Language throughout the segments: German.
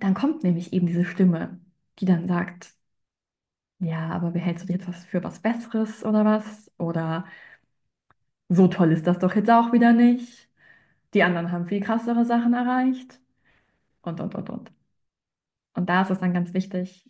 dann kommt nämlich eben diese Stimme, die dann sagt, ja, aber behältst du dir jetzt was für was Besseres oder was? Oder so toll ist das doch jetzt auch wieder nicht. Die anderen haben viel krassere Sachen erreicht und. Und da ist es dann ganz wichtig.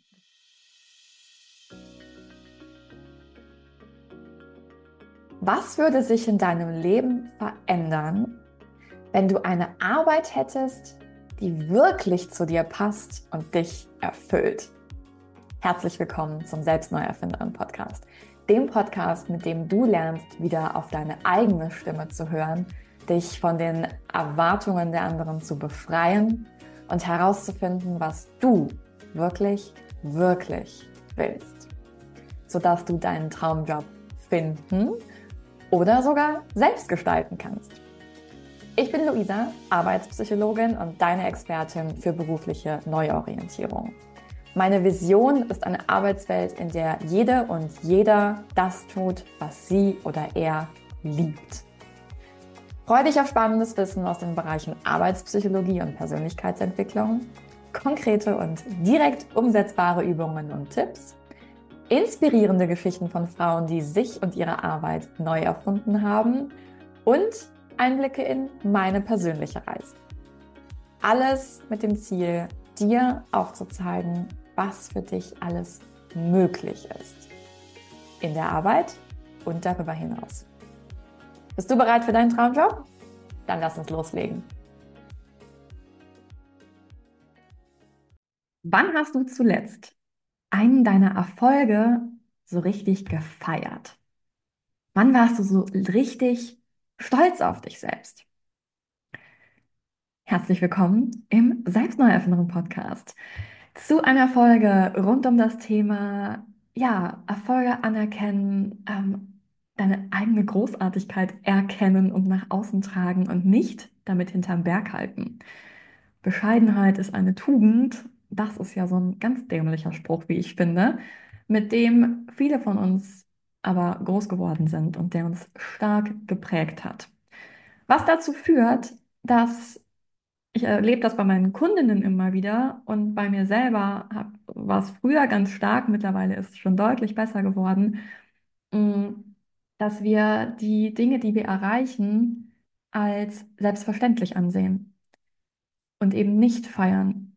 Was würde sich in deinem Leben verändern, wenn du eine Arbeit hättest, die wirklich zu dir passt und dich erfüllt? Herzlich willkommen zum Selbstneuerfinderin-Podcast, dem Podcast, mit dem du lernst, wieder auf deine eigene Stimme zu hören, dich von den Erwartungen der anderen zu befreien und herauszufinden, was du wirklich, wirklich willst, sodass du deinen Traumjob finden oder sogar selbst gestalten kannst. Ich bin Luisa, Arbeitspsychologin und deine Expertin für berufliche Neuorientierung. Meine Vision ist eine Arbeitswelt, in der jede und jeder das tut, was sie oder er liebt. Freue dich auf spannendes Wissen aus den Bereichen Arbeitspsychologie und Persönlichkeitsentwicklung, konkrete und direkt umsetzbare Übungen und Tipps, inspirierende Geschichten von Frauen, die sich und ihre Arbeit neu erfunden haben und Einblicke in meine persönliche Reise. Alles mit dem Ziel, dir aufzuzeigen, was für dich alles möglich ist. In der Arbeit und darüber hinaus. Bist du bereit für deinen Traumjob? Dann lass uns loslegen. Wann hast du zuletzt einen deiner Erfolge so richtig gefeiert? Wann warst du so richtig stolz auf dich selbst? Herzlich willkommen im Selbstneuerfindung-Podcast zu einer Folge rund um das Thema, ja, Erfolge anerkennen, deine eigene Großartigkeit erkennen und nach außen tragen und nicht damit hinterm Berg halten. Bescheidenheit ist eine Tugend. Das ist ja so ein ganz dämlicher Spruch, wie ich finde, mit dem viele von uns aber groß geworden sind und der uns stark geprägt hat. Was dazu führt, dass ich erlebe das bei meinen Kundinnen immer wieder und bei mir selber war es früher ganz stark, mittlerweile ist es schon deutlich besser geworden, mh, dass wir die Dinge, die wir erreichen, als selbstverständlich ansehen und eben nicht feiern.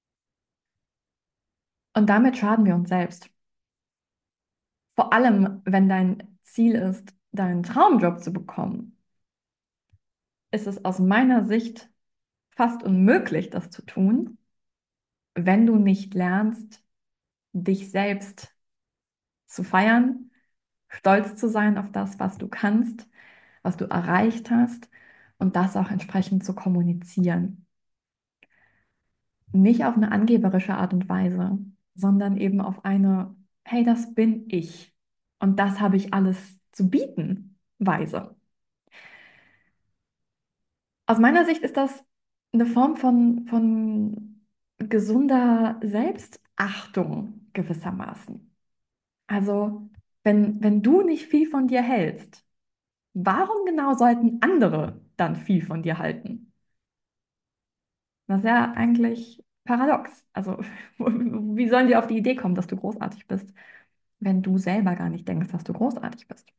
Und damit schaden wir uns selbst. Vor allem, wenn dein Ziel ist, deinen Traumjob zu bekommen, ist es aus meiner Sicht fast unmöglich, das zu tun, wenn du nicht lernst, dich selbst zu feiern, stolz zu sein auf das, was du kannst, was du erreicht hast und das auch entsprechend zu kommunizieren. Nicht auf eine angeberische Art und Weise, sondern eben auf eine, hey, das bin ich und das habe ich alles zu bieten, Weise. Aus meiner Sicht ist das eine Form von gesunder Selbstachtung gewissermaßen. Also, wenn du nicht viel von dir hältst, warum genau sollten andere dann viel von dir halten? Das ist ja eigentlich paradox. Also, wie sollen die auf die Idee kommen, dass du großartig bist, wenn du selber gar nicht denkst, dass du großartig bist?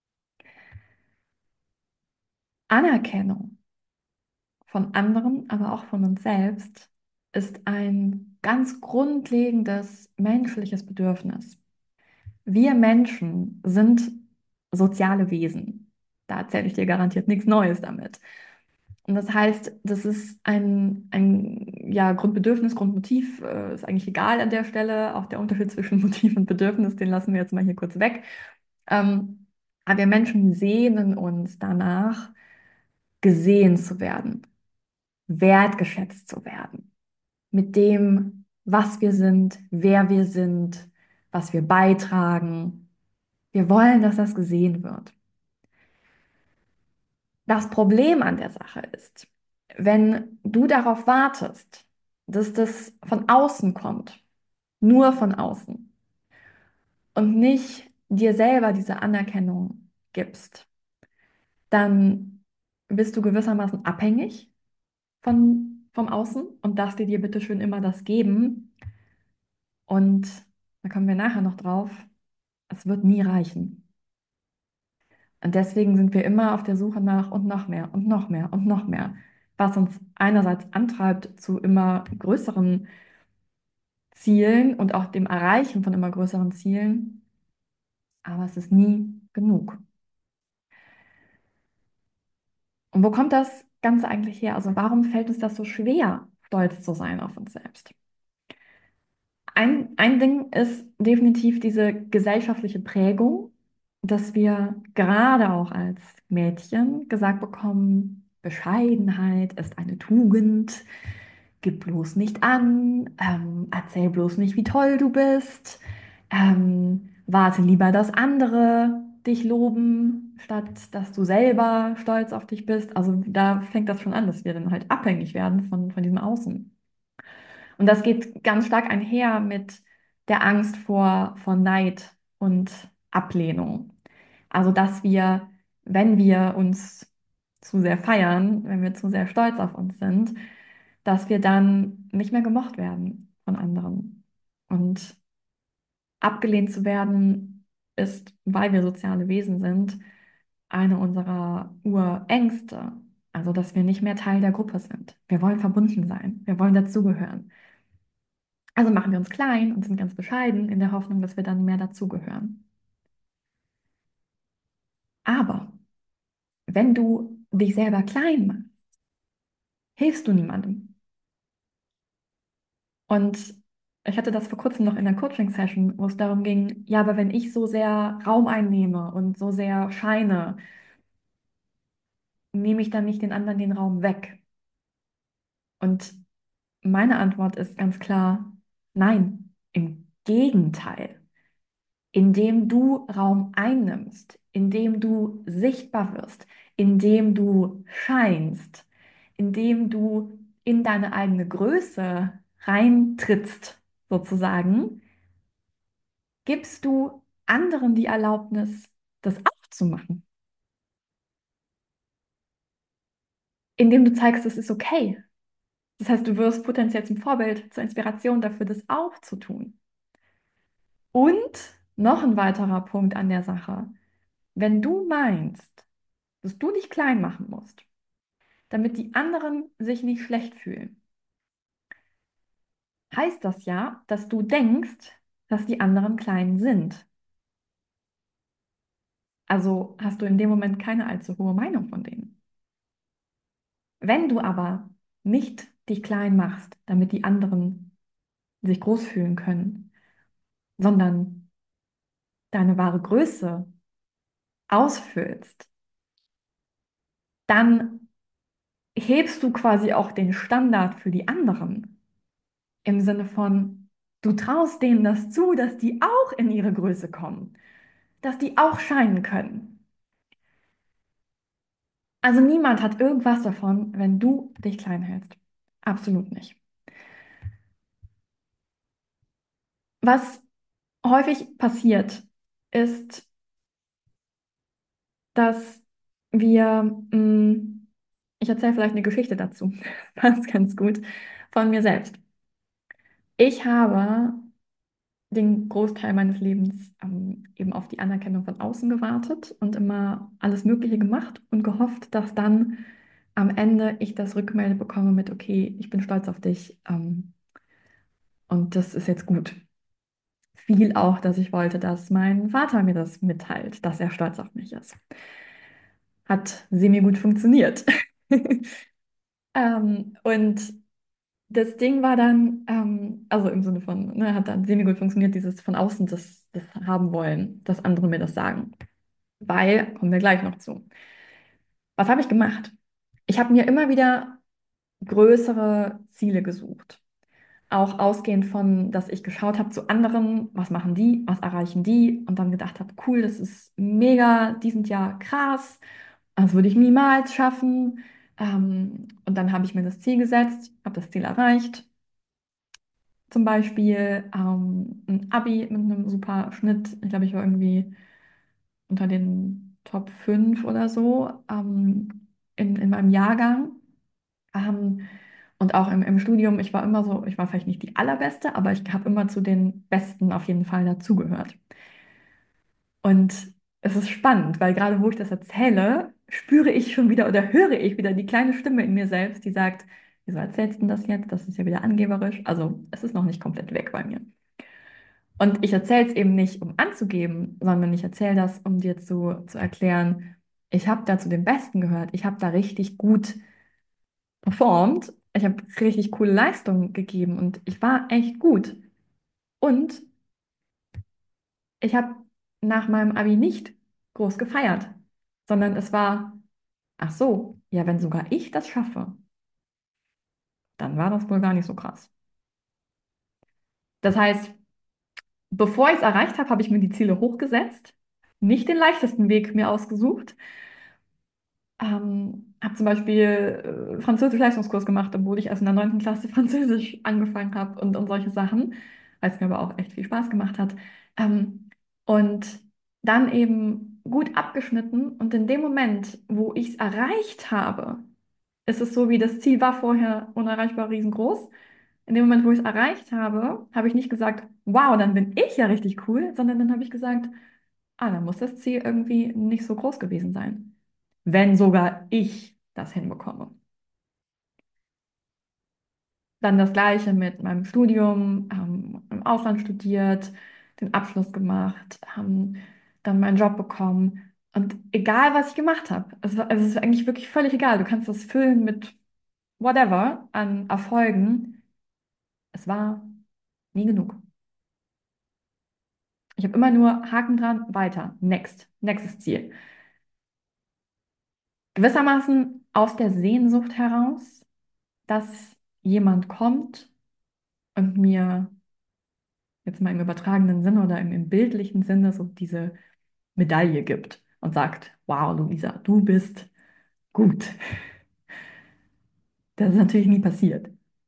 Anerkennung von anderen, aber auch von uns selbst, ist ein ganz grundlegendes menschliches Bedürfnis. Wir Menschen sind soziale Wesen. Da erzähle ich dir garantiert nichts Neues damit. Und das heißt, das ist ein ja, Grundbedürfnis, Grundmotiv, ist eigentlich egal an der Stelle. Auch der Unterschied zwischen Motiv und Bedürfnis, den lassen wir jetzt mal hier kurz weg. Aber wir Menschen sehnen uns danach, gesehen zu werden, wertgeschätzt zu werden, mit dem, was wir sind, wer wir sind, was wir beitragen. Wir wollen, dass das gesehen wird. Das Problem an der Sache ist, wenn du darauf wartest, dass das von außen kommt, nur von außen und nicht dir selber diese Anerkennung gibst, dann bist du gewissermaßen abhängig von vom Außen und dass die dir bitte schön immer das geben. Und da kommen wir nachher noch drauf, es wird nie reichen. Und deswegen sind wir immer auf der Suche nach und noch mehr und noch mehr und noch mehr, was uns einerseits antreibt zu immer größeren Zielen und auch dem Erreichen von immer größeren Zielen, aber es ist nie genug. Und wo kommt das Ganze eigentlich her? Also warum fällt uns das so schwer, stolz zu sein auf uns selbst? Ein Ding ist definitiv diese gesellschaftliche Prägung, dass wir gerade auch als Mädchen gesagt bekommen, Bescheidenheit ist eine Tugend, gib bloß nicht an, erzähl bloß nicht, wie toll du bist, warte lieber, dass andere dich loben, statt dass du selber stolz auf dich bist. Also da fängt das schon an, dass wir dann halt abhängig werden von diesem Außen. Und das geht ganz stark einher mit der Angst vor Neid und Ablehnung. Also, dass wir, wenn wir uns zu sehr feiern, wenn wir zu sehr stolz auf uns sind, dass wir dann nicht mehr gemocht werden von anderen. Und abgelehnt zu werden ist, weil wir soziale Wesen sind, eine unserer Urängste. Also, dass wir nicht mehr Teil der Gruppe sind. Wir wollen verbunden sein. Wir wollen dazugehören. Also machen wir uns klein und sind ganz bescheiden in der Hoffnung, dass wir dann mehr dazugehören. Aber wenn du dich selber klein machst, hilfst du niemandem. Und ich hatte das vor kurzem noch in der Coaching-Session, wo es darum ging, ja, aber wenn ich so sehr Raum einnehme und so sehr scheine, nehme ich dann nicht den anderen den Raum weg? Und meine Antwort ist ganz klar, nein, im Gegenteil. Indem du Raum einnimmst, indem du sichtbar wirst, indem du scheinst, indem du in deine eigene Größe reintrittst, sozusagen, gibst du anderen die Erlaubnis, das auch zu machen. Indem du zeigst, es ist okay. Das heißt, du wirst potenziell zum Vorbild, zur Inspiration dafür, das auch zu tun. Und noch ein weiterer Punkt an der Sache. Wenn du meinst, dass du dich klein machen musst, damit die anderen sich nicht schlecht fühlen, heißt das ja, dass du denkst, dass die anderen klein sind. Also hast du in dem Moment keine allzu hohe Meinung von denen. Wenn du aber nicht dich klein machst, damit die anderen sich groß fühlen können, sondern deine wahre Größe ausfüllst, dann hebst du quasi auch den Standard für die anderen. Im Sinne von, du traust denen das zu, dass die auch in ihre Größe kommen, dass die auch scheinen können. Also niemand hat irgendwas davon, wenn du dich klein hältst. Absolut nicht. Was häufig passiert, ist, dass ich erzähle vielleicht eine Geschichte dazu, passt ganz gut, von mir selbst. Ich habe den Großteil meines Lebens eben auf die Anerkennung von außen gewartet und immer alles Mögliche gemacht und gehofft, dass dann am Ende ich das Rückmeldung bekomme mit, okay, ich bin stolz auf dich und das ist jetzt gut. Viel auch, dass ich wollte, dass mein Vater mir das mitteilt, dass er stolz auf mich ist. Hat semi-gut funktioniert. Und das Ding war dann, also im Sinne von, ne, hat dann semi-gut funktioniert, dieses von außen das haben wollen, dass andere mir das sagen. Weil, kommen wir gleich noch zu. Was habe ich gemacht? Ich habe mir immer wieder größere Ziele gesucht. Auch ausgehend von, dass ich geschaut habe zu anderen, was machen die, was erreichen die und dann gedacht habe, cool, das ist mega, die sind ja krass, das würde ich niemals schaffen. Und dann habe ich mir das Ziel gesetzt, habe das Ziel erreicht. Zum Beispiel ein Abi mit einem super Schnitt. Ich glaube, ich war irgendwie unter den Top 5 oder so in meinem Jahrgang. Ähm, Und auch im Studium, ich war immer so, ich war vielleicht nicht die Allerbeste, aber ich habe immer zu den Besten auf jeden Fall dazugehört. Und es ist spannend, weil gerade wo ich das erzähle, spüre ich schon wieder oder höre ich wieder die kleine Stimme in mir selbst, die sagt, wieso erzählst du denn das jetzt? Das ist ja wieder angeberisch. Also es ist noch nicht komplett weg bei mir. Und ich erzähle es eben nicht, um anzugeben, sondern ich erzähle das, um dir zu erklären, ich habe da zu den Besten gehört. Ich habe da richtig gut performt. Ich habe richtig coole Leistungen gegeben und ich war echt gut. Und ich habe nach meinem Abi nicht groß gefeiert, sondern es war, ach so, ja, wenn sogar ich das schaffe, dann war das wohl gar nicht so krass. Das heißt, bevor ich es erreicht habe, habe ich mir die Ziele hochgesetzt, nicht den leichtesten Weg mir ausgesucht. Habe zum Beispiel Französisch-Leistungskurs gemacht, obwohl ich erst in der 9. Klasse Französisch angefangen habe und solche Sachen, weil es mir aber auch echt viel Spaß gemacht hat. Ähm, und dann eben gut abgeschnitten und in dem Moment, wo ich es erreicht habe, ist es so, wie das Ziel war vorher unerreichbar riesengroß. In dem Moment, wo ich es erreicht habe, habe ich nicht gesagt, wow, dann bin ich ja richtig cool, sondern dann habe ich gesagt, ah, dann muss das Ziel irgendwie nicht so groß gewesen sein, wenn sogar ich das hinbekomme. Dann das Gleiche mit meinem Studium, im Ausland studiert, den Abschluss gemacht, dann meinen Job bekommen. Und egal, was ich gemacht habe, es ist eigentlich wirklich völlig egal. Du kannst das füllen mit whatever an Erfolgen. Es war nie genug. Ich habe immer nur Haken dran, weiter, nächstes Ziel. Gewissermaßen aus der Sehnsucht heraus, dass jemand kommt und mir jetzt mal im übertragenen Sinne oder im bildlichen Sinne so diese Medaille gibt und sagt, wow, Luisa, du bist gut. Das ist natürlich nie passiert.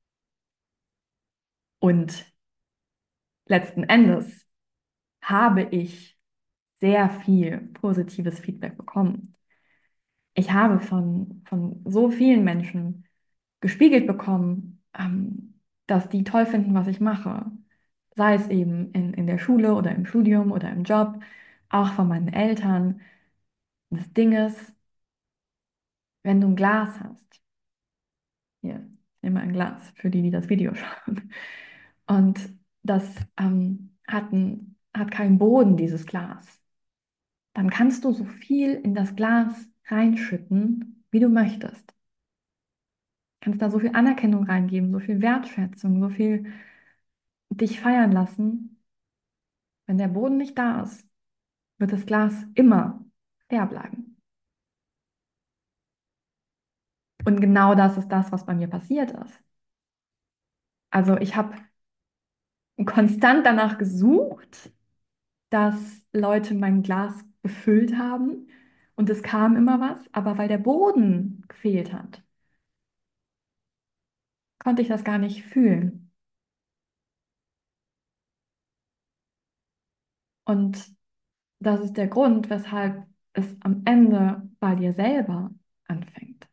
Und letzten Endes habe ich sehr viel positives Feedback bekommen. Ich habe von so vielen Menschen gespiegelt bekommen, dass die toll finden, was ich mache. Sei es eben in der Schule oder im Studium oder im Job, auch von meinen Eltern. Das Ding ist, wenn du ein Glas hast, hier, ich nehme ein Glas für die, die das Video schauen, und das hat keinen Boden, dieses Glas, dann kannst du so viel in das Glas reinschütten, wie du möchtest. Kannst da so viel Anerkennung reingeben, so viel Wertschätzung, so viel dich feiern lassen. Wenn der Boden nicht da ist, wird das Glas immer leer bleiben. Und genau das ist das, was bei mir passiert ist. Also ich habe konstant danach gesucht, dass Leute mein Glas befüllt haben und es kam immer was, aber weil der Boden gefehlt hat, konnte ich das gar nicht fühlen. Und das ist der Grund, weshalb es am Ende bei dir selber anfängt.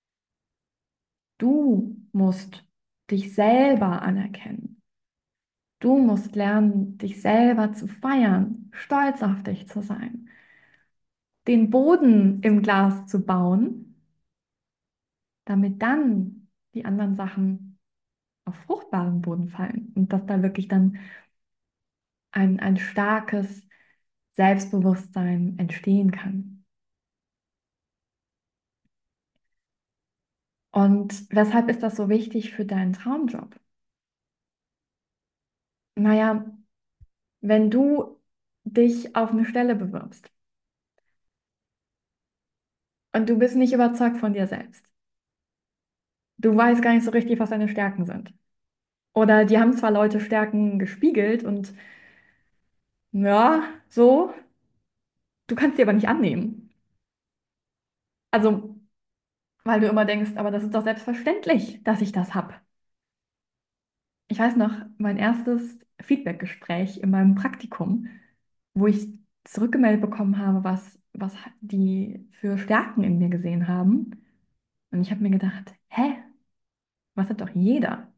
Du musst dich selber anerkennen. Du musst lernen, dich selber zu feiern, stolz auf dich zu sein, den Boden im Glas zu bauen, damit dann die anderen Sachen auf fruchtbaren Boden fallen und dass da wirklich dann ein starkes Selbstbewusstsein entstehen kann. Und weshalb ist das so wichtig für deinen Traumjob? Naja, wenn du dich auf eine Stelle bewirbst und du bist nicht überzeugt von dir selbst, du weißt gar nicht so richtig, was deine Stärken sind. Oder die haben zwar Leute Stärken gespiegelt und ja, so, du kannst die aber nicht annehmen. Also, weil du immer denkst, aber das ist doch selbstverständlich, dass ich das habe. Ich weiß noch, mein erstes Feedbackgespräch in meinem Praktikum, wo ich zurückgemeldet bekommen habe, was die für Stärken in mir gesehen haben. Und ich habe mir gedacht, hä? Was hat doch jeder?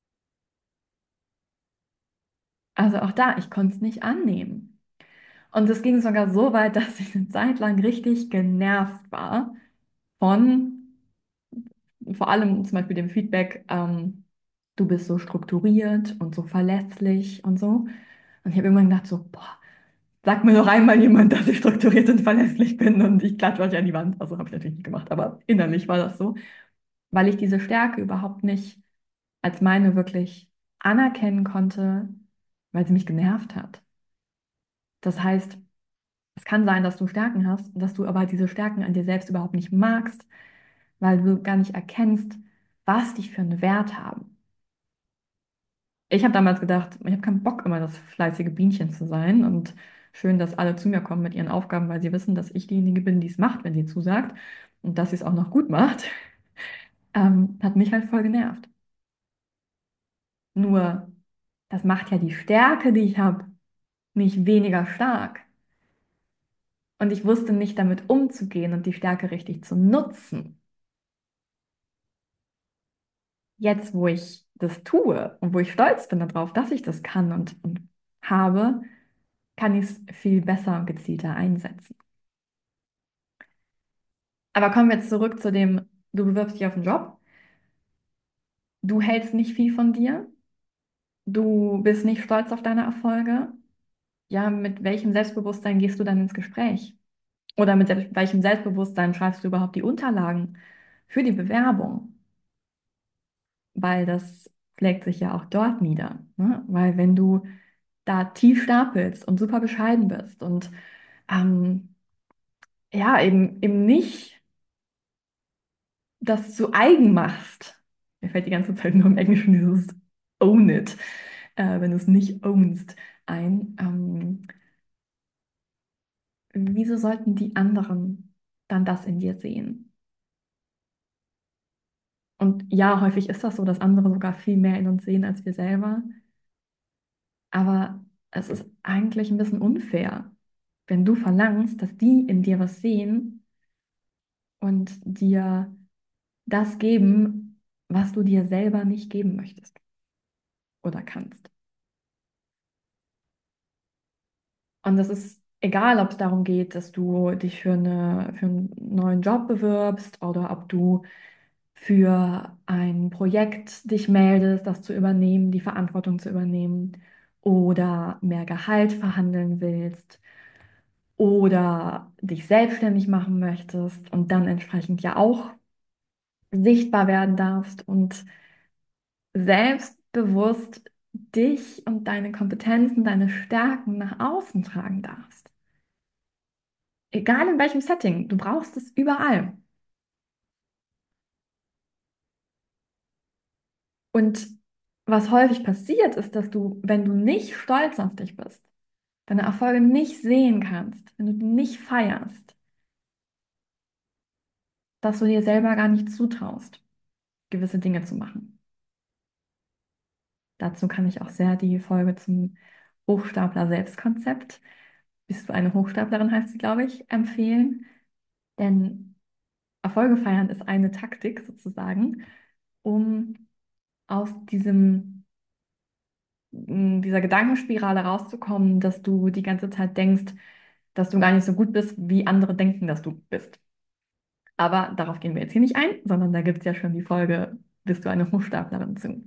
Also auch da, ich konnte es nicht annehmen. Und es ging sogar so weit, dass ich eine Zeit lang richtig genervt war von vor allem zum Beispiel dem Feedback, du bist so strukturiert und so verlässlich und so. Und ich habe irgendwann gedacht, so, boah, sag mir doch einmal jemand, dass ich strukturiert und verlässlich bin und ich klatsche euch an die Wand. Also habe ich natürlich nicht gemacht, aber innerlich war das so, weil ich diese Stärke überhaupt nicht als meine wirklich anerkennen konnte, weil sie mich genervt hat. Das heißt, es kann sein, dass du Stärken hast, dass du aber diese Stärken an dir selbst überhaupt nicht magst, weil du gar nicht erkennst, was die für einen Wert haben. Ich habe damals gedacht, ich habe keinen Bock, immer das fleißige Bienchen zu sein und schön, dass alle zu mir kommen mit ihren Aufgaben, weil sie wissen, dass ich diejenige bin, die es macht, wenn sie zusagt und dass sie es auch noch gut macht, hat mich halt voll genervt. Nur, das macht ja die Stärke, die ich habe, nicht weniger stark. Und ich wusste nicht damit umzugehen und die Stärke richtig zu nutzen. Jetzt, wo ich das tue und wo ich stolz bin darauf, dass ich das kann und habe, kann ich es viel besser und gezielter einsetzen. Aber kommen wir jetzt zurück zu dem, du bewirbst dich auf einen Job, du hältst nicht viel von dir, du bist nicht stolz auf deine Erfolge. Ja, mit welchem Selbstbewusstsein gehst du dann ins Gespräch? Oder mit welchem Selbstbewusstsein schreibst du überhaupt die Unterlagen für die Bewerbung? Weil das schlägt sich ja auch dort nieder. Ne? Weil wenn du da tief stapelst und super bescheiden bist und ähm, ja, eben nicht das zu eigen machst. Mir fällt die ganze Zeit nur im Englischen dieses Own it, wenn du es nicht ownst, ein. Wieso sollten die anderen dann das in dir sehen? Und ja, häufig ist das so, dass andere sogar viel mehr in uns sehen als wir selber. Aber es ist eigentlich ein bisschen unfair, wenn du verlangst, dass die in dir was sehen und dir das geben, was du dir selber nicht geben möchtest oder kannst. Und das ist egal, ob es darum geht, dass du dich für einen neuen Job bewirbst oder ob du für ein Projekt dich meldest, das zu übernehmen, die Verantwortung zu übernehmen oder mehr Gehalt verhandeln willst oder dich selbstständig machen möchtest und dann entsprechend ja auch sichtbar werden darfst und selbstbewusst dich und deine Kompetenzen, deine Stärken nach außen tragen darfst. Egal in welchem Setting, du brauchst es überall. Und was häufig passiert, ist, dass du, wenn du nicht stolz auf dich bist, deine Erfolge nicht sehen kannst, wenn du die nicht feierst, dass du dir selber gar nicht zutraust, gewisse Dinge zu machen. Dazu kann ich auch sehr die Folge zum Hochstapler-Selbstkonzept, bist du eine Hochstaplerin, heißt sie, glaube ich, empfehlen. Denn Erfolge feiern ist eine Taktik sozusagen, um aus dieser Gedankenspirale rauszukommen, dass du die ganze Zeit denkst, dass du gar nicht so gut bist, wie andere denken, dass du bist. Aber darauf gehen wir jetzt hier nicht ein, sondern da gibt es ja schon die Folge, bist du eine Hochstaplerin zu.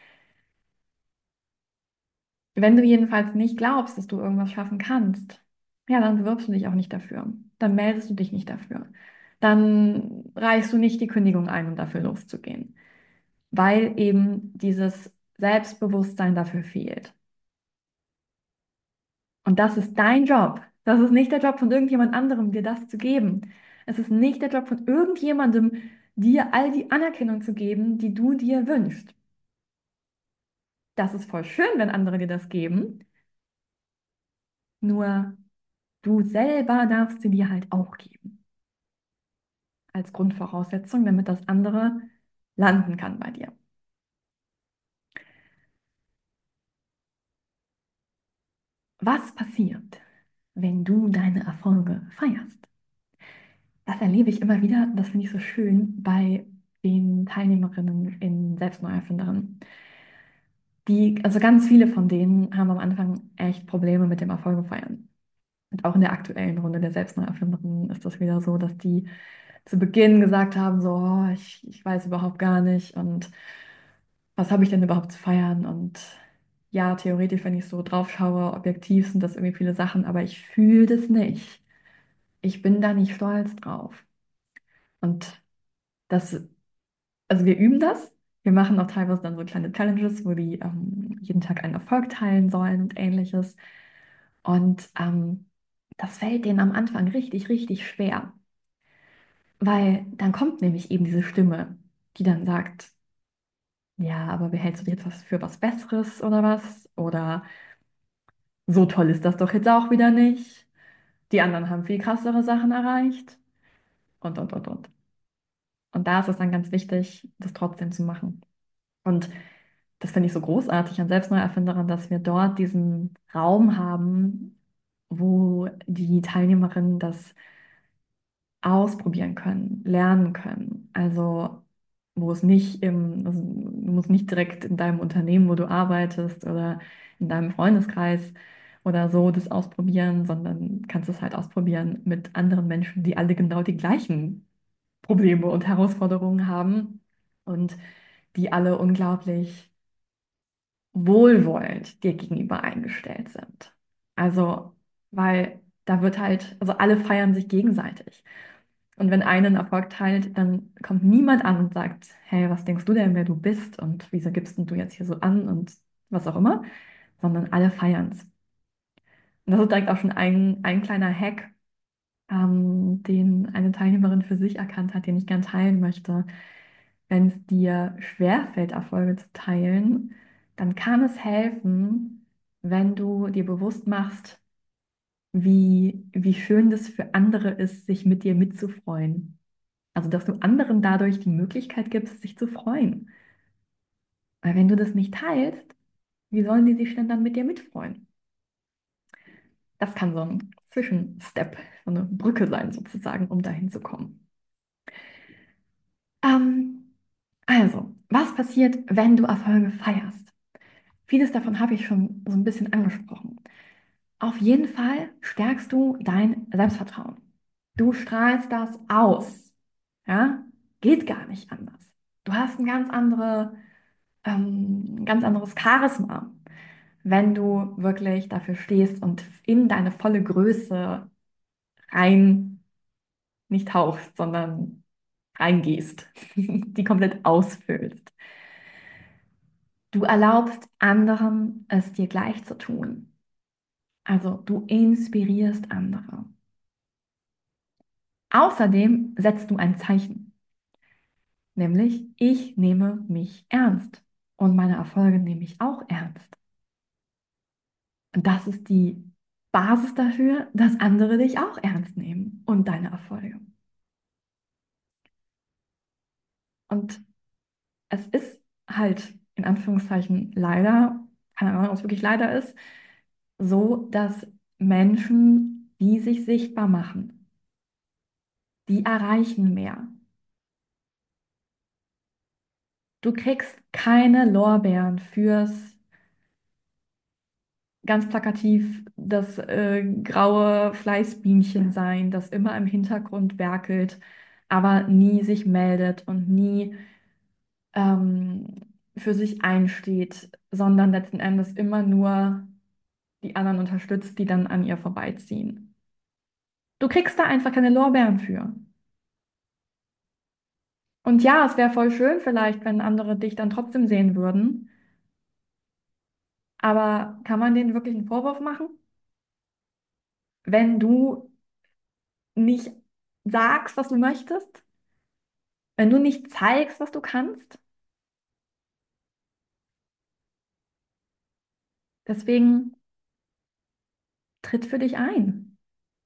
Wenn du jedenfalls nicht glaubst, dass du irgendwas schaffen kannst, ja, dann bewirbst du dich auch nicht dafür. Dann meldest du dich nicht dafür. Dann reichst du nicht die Kündigung ein, um dafür loszugehen, weil eben dieses Selbstbewusstsein dafür fehlt. Und das ist dein Job. Das ist nicht der Job von irgendjemand anderem, dir das zu geben. Es ist nicht der Job von irgendjemandem, dir all die Anerkennung zu geben, die du dir wünschst. Das ist voll schön, wenn andere dir das geben. Nur du selber darfst sie dir halt auch geben. Als Grundvoraussetzung, damit das andere landen kann bei dir. Was passiert, wenn du deine Erfolge feierst? Das erlebe ich immer wieder, das finde ich so schön bei den Teilnehmerinnen in Selbstneuerfinderinnen. Also ganz viele von denen haben am Anfang echt Probleme mit dem Erfolge feiern. Und auch in der aktuellen Runde der Selbstneuerfinderinnen ist das wieder so, dass die zu Beginn gesagt haben, so, oh, ich weiß überhaupt gar nicht und was habe ich denn überhaupt zu feiern? Und ja, theoretisch, wenn ich so drauf schaue, objektiv sind das irgendwie viele Sachen, aber ich fühle das nicht. Ich bin da nicht stolz drauf. Und das, also wir üben das. Wir machen auch teilweise dann so kleine Challenges, wo die jeden Tag einen Erfolg teilen sollen und ähnliches. Und das fällt denen am Anfang richtig, richtig schwer, weil dann kommt nämlich eben diese Stimme, die dann sagt, ja, aber behältst du dir jetzt was für was Besseres oder was? Oder so toll ist das doch jetzt auch wieder nicht. Die anderen haben viel krassere Sachen erreicht und. Und da ist es dann ganz wichtig, das trotzdem zu machen. Und das finde ich so großartig an Selbstneuerfinderern, dass wir dort diesen Raum haben, wo die Teilnehmerinnen das ausprobieren können, lernen können. Also wo es nicht also du musst nicht direkt in deinem Unternehmen, wo du arbeitest oder in deinem Freundeskreis oder so das ausprobieren, sondern kannst es halt ausprobieren mit anderen Menschen, die alle genau die gleichen Probleme und Herausforderungen haben und die alle unglaublich wohlwollend dir gegenüber eingestellt sind. Also, weil da wird halt, also alle feiern sich gegenseitig. Und wenn einer einen Erfolg teilt, dann kommt niemand an und sagt, hey, was denkst du denn, wer du bist und wieso gibst denn du jetzt hier so an und was auch immer, sondern alle feiern es. Und das ist direkt auch schon ein kleiner Hack, den eine Teilnehmerin für sich erkannt hat, den ich gern teilen möchte. Wenn es dir schwerfällt, Erfolge zu teilen, dann kann es helfen, wenn du dir bewusst machst, wie schön das für andere ist, sich mit dir mitzufreuen. Also, dass du anderen dadurch die Möglichkeit gibst, sich zu freuen. Weil wenn du das nicht teilst, wie sollen die sich denn dann mit dir mitfreuen? Das kann so ein Zwischenstep, so eine Brücke sein sozusagen, um dahin zu kommen. Ähm, also, was passiert, wenn du Erfolge feierst? Vieles davon habe ich schon so ein bisschen angesprochen. Auf jeden Fall stärkst du dein Selbstvertrauen. Du strahlst das aus. Ja? Geht gar nicht anders. Du hast ganz anderes Charisma, wenn du wirklich dafür stehst und in deine volle Größe rein, nicht tauchst, sondern reingehst, die komplett ausfüllst. Du erlaubst anderen, es dir gleich zu tun. Also du inspirierst andere. Außerdem setzt du ein Zeichen, nämlich ich nehme mich ernst und meine Erfolge nehme ich auch ernst. Und das ist die Basis dafür, dass andere dich auch ernst nehmen und deine Erfolge. Und es ist halt in Anführungszeichen leider, keine Ahnung, ob es wirklich leider ist, so, dass Menschen, die sich sichtbar machen, die erreichen mehr. Du kriegst keine Lorbeeren fürs ganz plakativ das graue Fleißbienchen sein, das immer im Hintergrund werkelt, aber nie sich meldet und nie ähm, für sich einsteht, sondern letzten Endes immer nur die anderen unterstützt, die dann an ihr vorbeiziehen. Du kriegst da einfach keine Lorbeeren für. Und ja, es wäre voll schön vielleicht, wenn andere dich dann trotzdem sehen würden, aber kann man denen wirklich einen Vorwurf machen, wenn du nicht sagst, was du möchtest? Wenn du nicht zeigst, was du kannst? Deswegen tritt für dich ein.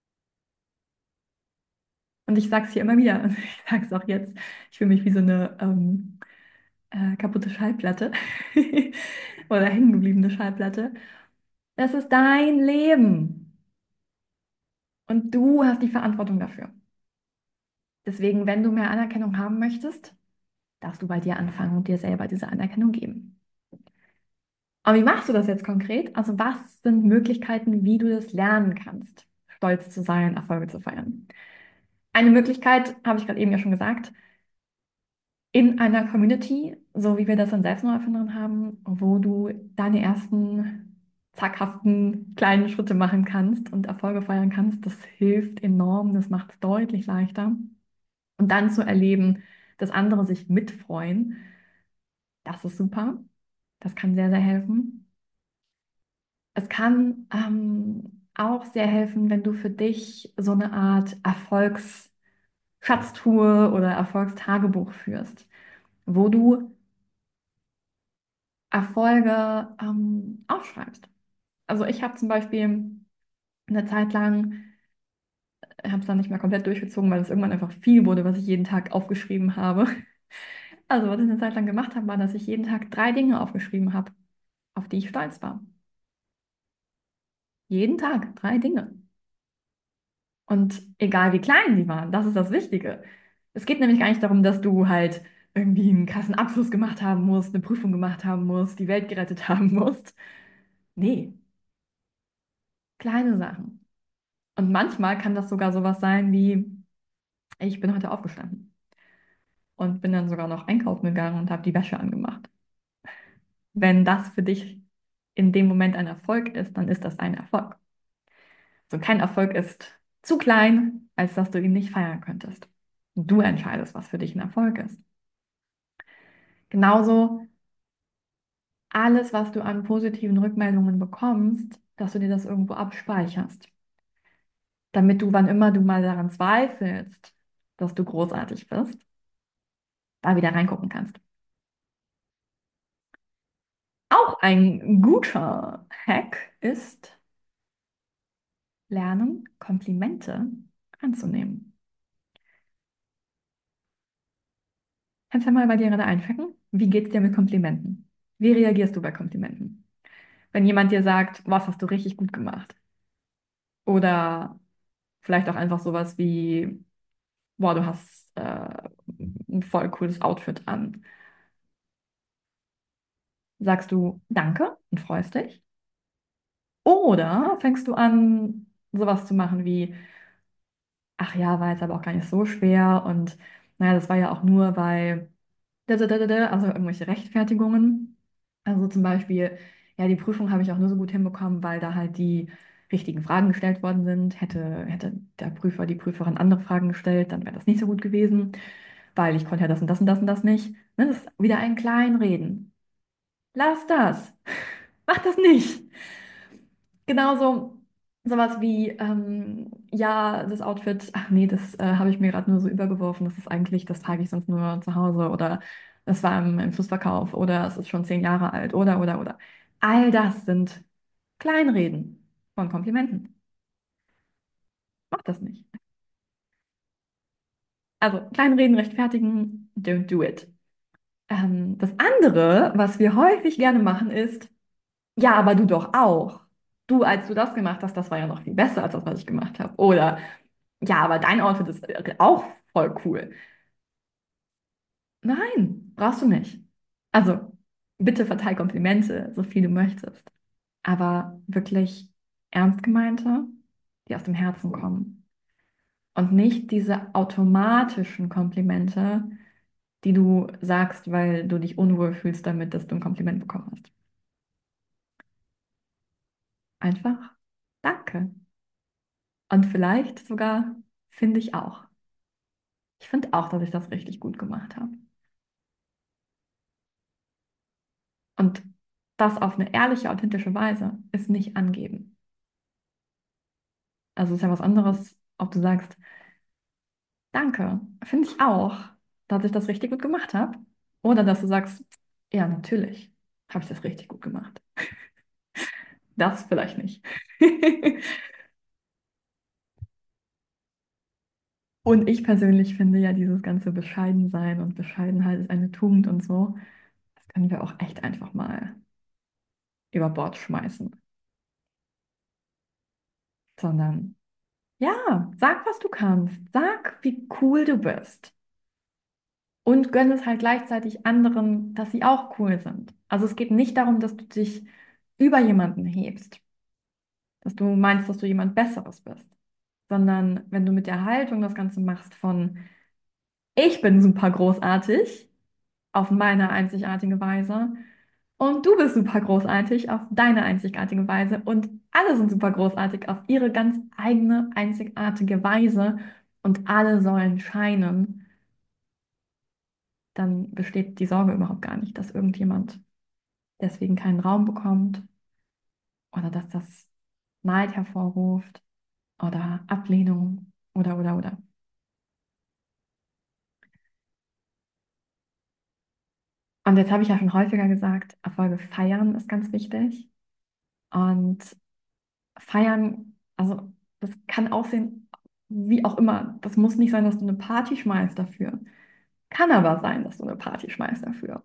Und ich sage es hier immer wieder, ich sage es auch jetzt, ich fühle mich wie so eine kaputte Schallplatte oder hängen gebliebene Schallplatte. Das ist dein Leben und du hast die Verantwortung dafür. Deswegen, wenn du mehr Anerkennung haben möchtest, darfst du bei dir anfangen und dir selber diese Anerkennung geben. Aber wie machst du das jetzt konkret? Also was sind Möglichkeiten, wie du das lernen kannst, stolz zu sein, Erfolge zu feiern? Eine Möglichkeit, habe ich gerade eben ja schon gesagt, in einer Community, so wie wir das in Selbstmorderfindern haben, wo du deine ersten zackhaften kleinen Schritte machen kannst und Erfolge feiern kannst, das hilft enorm, das macht es deutlich leichter. Und dann zu erleben, dass andere sich mitfreuen, das ist super. Das kann sehr, sehr helfen. Es kann auch sehr helfen, wenn du für dich so eine Art Erfolgsschatztruhe oder Erfolgstagebuch führst, wo du Erfolge aufschreibst. Also ich habe zum Beispiel eine Zeit lang, habe es dann nicht mehr komplett durchgezogen, weil es irgendwann einfach viel wurde, was ich jeden Tag aufgeschrieben habe. Also was ich eine Zeit lang gemacht habe, war, dass ich jeden Tag 3 Dinge aufgeschrieben habe, auf die ich stolz war. Jeden Tag 3 Dinge. Und egal wie klein die waren, das ist das Wichtige. Es geht nämlich gar nicht darum, dass du halt irgendwie einen krassen Abschluss gemacht haben musst, eine Prüfung gemacht haben musst, die Welt gerettet haben musst. Nee, kleine Sachen. Und manchmal kann das sogar sowas sein wie, ich bin heute aufgestanden und bin dann sogar noch einkaufen gegangen und habe die Wäsche angemacht. Wenn das für dich in dem Moment ein Erfolg ist, dann ist das ein Erfolg. So kein Erfolg ist zu klein, als dass du ihn nicht feiern könntest. Du entscheidest, was für dich ein Erfolg ist. Genauso alles, was du an positiven Rückmeldungen bekommst, dass du dir das irgendwo abspeicherst, damit du, wann immer du mal daran zweifelst, dass du großartig bist, da wieder reingucken kannst. Auch ein guter Hack ist, lernen, Komplimente anzunehmen. Kannst du ja mal bei dir gerade einchecken? Wie geht's dir mit Komplimenten? Wie reagierst du bei Komplimenten? Wenn jemand dir sagt, was hast du richtig gut gemacht? Oder vielleicht auch einfach sowas wie, boah, du hast ein voll cooles Outfit an. Sagst du Danke und freust dich? Oder fängst du an, sowas zu machen wie, ach ja, war jetzt aber auch gar nicht so schwer und naja, das war ja auch nur, weil, also irgendwelche Rechtfertigungen. Also zum Beispiel, ja, die Prüfung habe ich auch nur so gut hinbekommen, weil da halt die richtigen Fragen gestellt worden sind. Hätte der Prüfer, die Prüferin andere Fragen gestellt, dann wäre das nicht so gut gewesen, weil ich konnte ja das und das und das und das nicht. Ne, das ist wieder ein Kleinreden. Lass das. Mach das nicht. Genauso sowas wie, ja, das Outfit, ach nee, das habe ich mir gerade nur so übergeworfen. Das ist eigentlich, das trage ich sonst nur zu Hause oder das war im Schlussverkauf oder es ist schon 10 Jahre alt oder. All das sind Kleinreden von Komplimenten. Mach das nicht. Also Kleinreden rechtfertigen, don't do it. Das andere, was wir häufig gerne machen, ist, ja, aber du doch auch. Du, als du das gemacht hast, das war ja noch viel besser als das, was ich gemacht habe. Oder ja, aber dein Outfit ist auch voll cool. Nein, brauchst du nicht. Also, bitte verteil Komplimente, so viel du möchtest. Aber wirklich ernst gemeinte, die aus dem Herzen kommen. Und nicht diese automatischen Komplimente, die du sagst, weil du dich unwohl fühlst damit, dass du ein Kompliment bekommen hast. Einfach Danke. Und vielleicht sogar finde ich auch. Ich finde auch, dass ich das richtig gut gemacht habe. Und das auf eine ehrliche, authentische Weise ist nicht angeben. Also es ist ja was anderes, ob du sagst, danke, finde ich auch, dass ich das richtig gut gemacht habe. Oder dass du sagst, ja, natürlich habe ich das richtig gut gemacht. Das vielleicht nicht. Und ich persönlich finde ja dieses ganze Bescheidensein und Bescheidenheit ist eine Tugend und so, das können wir auch echt einfach mal über Bord schmeißen. Sondern ja, sag, was du kannst. Sag, wie cool du bist. Und gönn es halt gleichzeitig anderen, dass sie auch cool sind. Also es geht nicht darum, dass du dich über jemanden hebst, dass du meinst, dass du jemand Besseres bist, sondern wenn du mit der Haltung das Ganze machst von ich bin super großartig auf meine einzigartige Weise und du bist super großartig auf deine einzigartige Weise und alle sind super großartig auf ihre ganz eigene einzigartige Weise und alle sollen scheinen, dann besteht die Sorge überhaupt gar nicht, dass irgendjemand deswegen keinen Raum bekommt oder dass das Neid hervorruft oder Ablehnung oder. Und jetzt habe ich ja schon häufiger gesagt, Erfolge feiern ist ganz wichtig. Und feiern, also das kann aussehen wie auch immer. Das muss nicht sein, dass du eine Party schmeißt dafür. Kann aber sein, dass du eine Party schmeißt dafür.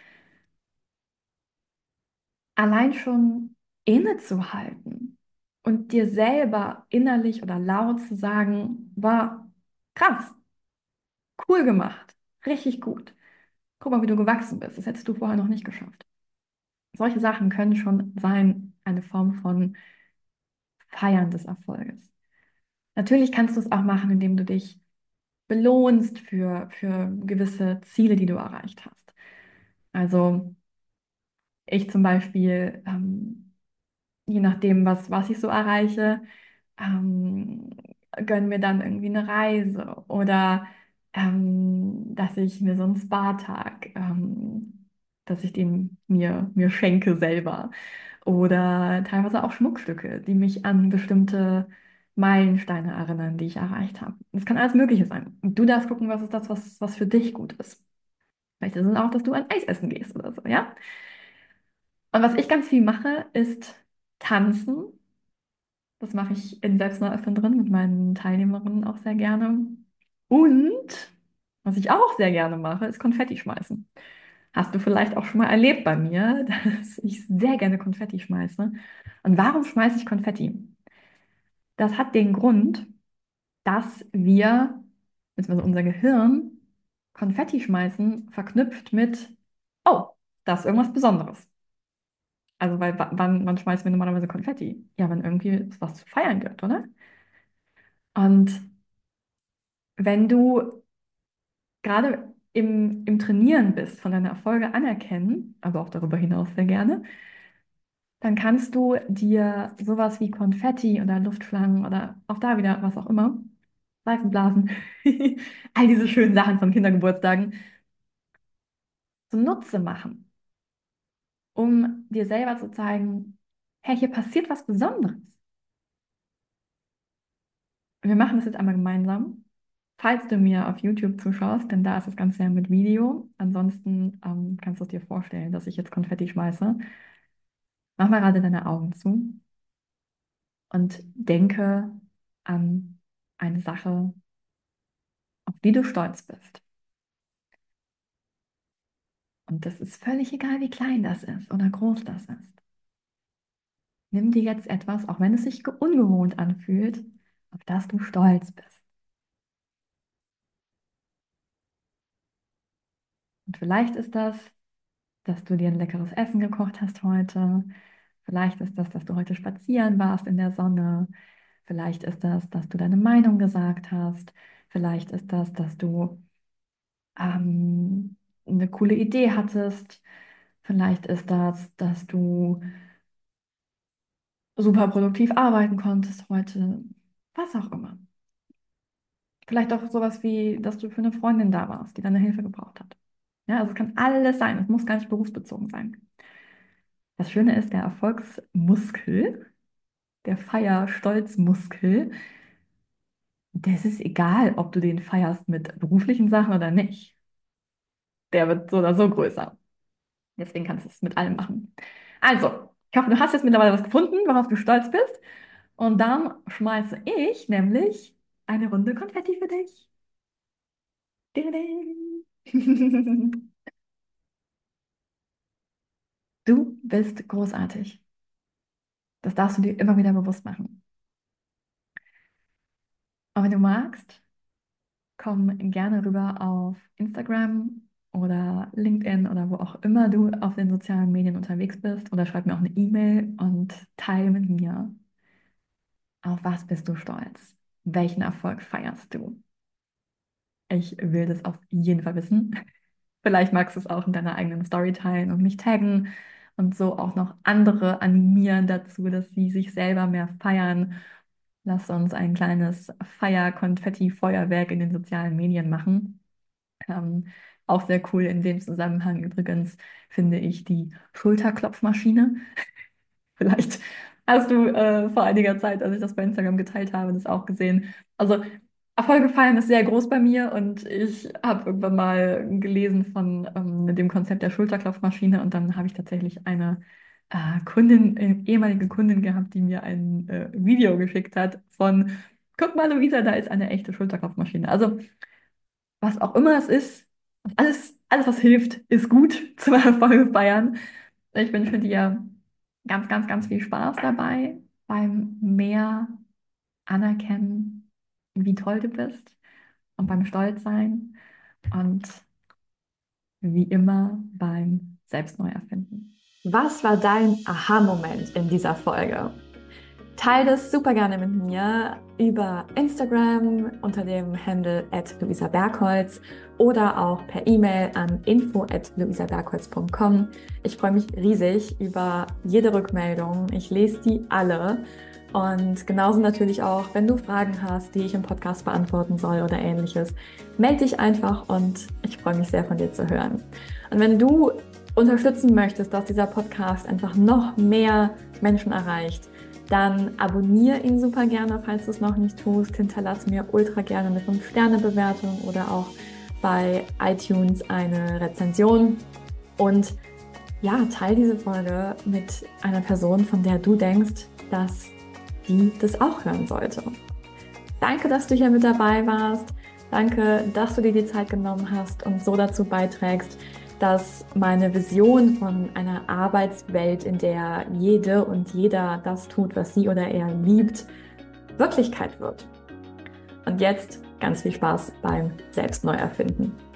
Allein schon innezuhalten und dir selber innerlich oder laut zu sagen, war krass, cool gemacht, richtig gut. Guck mal, wie du gewachsen bist. Das hättest du vorher noch nicht geschafft. Solche Sachen können schon sein, eine Form von Feiern des Erfolges. Natürlich kannst du es auch machen, indem du dich belohnst für gewisse Ziele, die du erreicht hast. Also ich zum Beispiel, je nachdem, was ich so erreiche, ähm, gönne mir dann irgendwie eine Reise oder dass ich mir so einen Spa-Tag, dass ich den mir schenke selber. Oder teilweise auch Schmuckstücke, die mich an bestimmte Meilensteine erinnern, die ich erreicht habe. Das kann alles Mögliche sein. Und du darfst gucken, was ist das, was für dich gut ist. Vielleicht ist es auch, dass du ein Eis essen gehst oder so, ja? Und was ich ganz viel mache, ist tanzen. Das mache ich in Selbstnahöffnung drin mit meinen Teilnehmerinnen auch sehr gerne. Und was ich auch sehr gerne mache, ist Konfetti schmeißen. Hast du vielleicht auch schon mal erlebt bei mir, dass ich sehr gerne Konfetti schmeiße. Und warum schmeiße ich Konfetti? Das hat den Grund, dass wir, beziehungsweise unser Gehirn, Konfetti schmeißen verknüpft mit, oh, das ist irgendwas Besonderes. Also, weil wann schmeißen wir normalerweise Konfetti? Ja, wenn irgendwie es was zu feiern gibt, oder? Und wenn du gerade im Trainieren bist, von deinen Erfolge anerkennen, aber auch darüber hinaus sehr gerne, dann kannst du dir sowas wie Konfetti oder Luftschlangen oder auch da wieder was auch immer, Seifenblasen, all diese schönen Sachen von Kindergeburtstagen zunutze machen, um dir selber zu zeigen, hey, hier passiert was Besonderes. Wir machen das jetzt einmal gemeinsam. Falls du mir auf YouTube zuschaust, denn da ist das Ganze ja mit Video. Ansonsten kannst du es dir vorstellen, dass ich jetzt Konfetti schmeiße. Mach mal gerade deine Augen zu und denke an eine Sache, auf die du stolz bist. Und das ist völlig egal, wie klein das ist oder groß das ist. Nimm dir jetzt etwas, auch wenn es sich ungewohnt anfühlt, auf das du stolz bist. Und vielleicht ist das, dass du dir ein leckeres Essen gekocht hast heute. Vielleicht ist das, dass du heute spazieren warst in der Sonne. Vielleicht ist das, dass du deine Meinung gesagt hast. Vielleicht ist das, dass du eine coole Idee hattest. Vielleicht ist das, dass du super produktiv arbeiten konntest heute. Was auch immer. Vielleicht auch sowas wie, dass du für eine Freundin da warst, die deine Hilfe gebraucht hat. Ja, also es kann alles sein. Es muss gar nicht berufsbezogen sein. Das Schöne ist, der Erfolgsmuskel, der Feier-Stolz-Muskel, das ist egal, ob du den feierst mit beruflichen Sachen oder nicht. Der wird so oder so größer. Deswegen kannst du es mit allem machen. Also, ich hoffe, du hast jetzt mittlerweile was gefunden, worauf du stolz bist. Und dann schmeiße ich nämlich eine Runde Konfetti für dich. Ding. Du bist großartig. Das darfst du dir immer wieder bewusst machen. Und wenn du magst, komm gerne rüber auf Instagram oder LinkedIn oder wo auch immer du auf den sozialen Medien unterwegs bist oder schreib mir auch eine E-Mail und teile mit mir, auf was bist du stolz? Welchen Erfolg feierst du? Ich will das auf jeden Fall wissen. Vielleicht magst du es auch in deiner eigenen Story teilen und mich taggen und so auch noch andere animieren dazu, dass sie sich selber mehr feiern. Lass uns ein kleines Feier-Konfetti-Feuerwerk in den sozialen Medien machen. Ähm, auch sehr cool in dem Zusammenhang übrigens finde ich die Schulterklopfmaschine. Vielleicht hast du vor einiger Zeit, als ich das bei Instagram geteilt habe, das auch gesehen. Also Erfolge feiern ist sehr groß bei mir und ich habe irgendwann mal gelesen von dem Konzept der Schulterklopfmaschine und dann habe ich tatsächlich eine Kundin, ehemalige Kundin gehabt, die mir ein Video geschickt hat von, guck mal, Luisa, da ist eine echte Schulterklopfmaschine. Also was auch immer es ist, alles was hilft, ist gut zum Erfolg feiern. Ich wünsche dir ganz, ganz, ganz viel Spaß dabei beim mehr anerkennen, wie toll du bist und beim Stolzsein und wie immer beim Selbstneuerfinden. Was war dein Aha-Moment in dieser Folge? Teile das super gerne mit mir über Instagram unter dem Handle @luisabergholz oder auch per E-Mail an info@luisabergholz.com. Ich freue mich riesig über jede Rückmeldung. Ich lese die alle. Und genauso natürlich auch, wenn du Fragen hast, die ich im Podcast beantworten soll oder ähnliches, melde dich einfach und ich freue mich sehr von dir zu hören. Und wenn du unterstützen möchtest, dass dieser Podcast einfach noch mehr Menschen erreicht, dann abonniere ihn super gerne, falls du es noch nicht tust. Hinterlass mir ultra gerne eine 5-Sterne-Bewertung oder auch bei iTunes eine Rezension. Und ja, teile diese Folge mit einer Person, von der du denkst, dass die das auch hören sollte. Danke, dass du hier mit dabei warst. Danke, dass du dir die Zeit genommen hast und so dazu beiträgst, dass meine Vision von einer Arbeitswelt, in der jede und jeder das tut, was sie oder er liebt, Wirklichkeit wird. Und jetzt ganz viel Spaß beim Selbstneuerfinden.